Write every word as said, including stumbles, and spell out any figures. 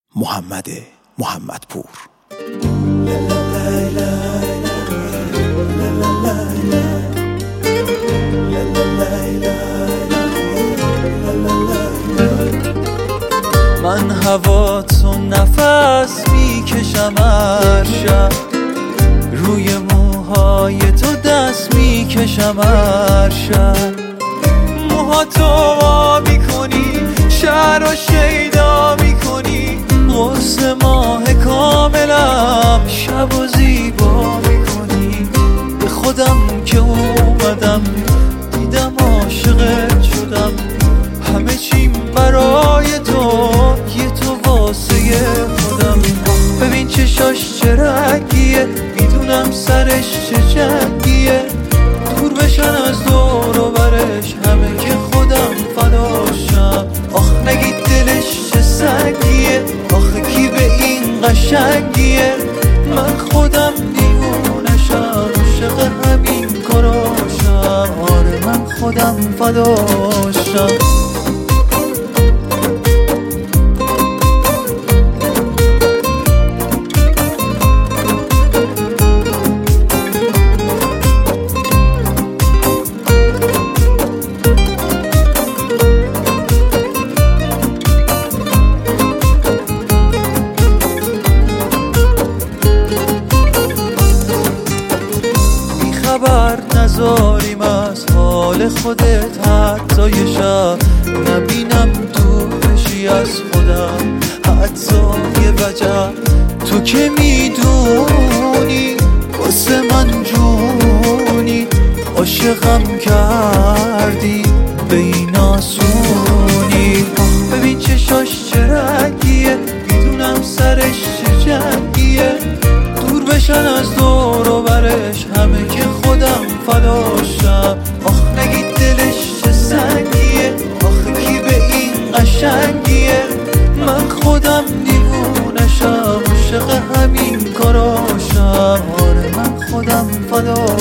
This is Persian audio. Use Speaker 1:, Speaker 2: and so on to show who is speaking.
Speaker 1: محمد محمدپور.
Speaker 2: من هوا تو نفس میکشم هر شب، روی موهای تو دست میکشم هر شب. موها تو وا میکنی، شهر رو شیدا میکنی، قرص ماه کاملم شب و زیبا میکنی. به خودم که اومدم دیدم عاشقت شدم، همه چیم برای تو، یه تو واسه خودم. ببین چشاش چه رنگیه، میدونم سرش چه جنگیه، دور بشن از دور و برش همه که خودم فداشم. آخ نگید دلش چه سنگیه، آخه کی به این قشنگیه، من خودم دیوونشم، عاشق همین کاراشم. آره من خودم فداشم. خبر نذاریم از حال خودت حتی یه شب، نبینم تو بشی از خودم حتی یه وجب. تو که میدونی واسه من جونی، عاشقم کردی به این آسونی. ببین چشاش چه رنگیه، میدونم سرش چه جنگیه، دور بشن از دور و برش همه که خودم فداشم. آخ نگید دلش چه سنگیه، آخه کی به این قشنگیه، من خودم دیوونشم، عاشق همین کاراشم. آره من خودم فداشم.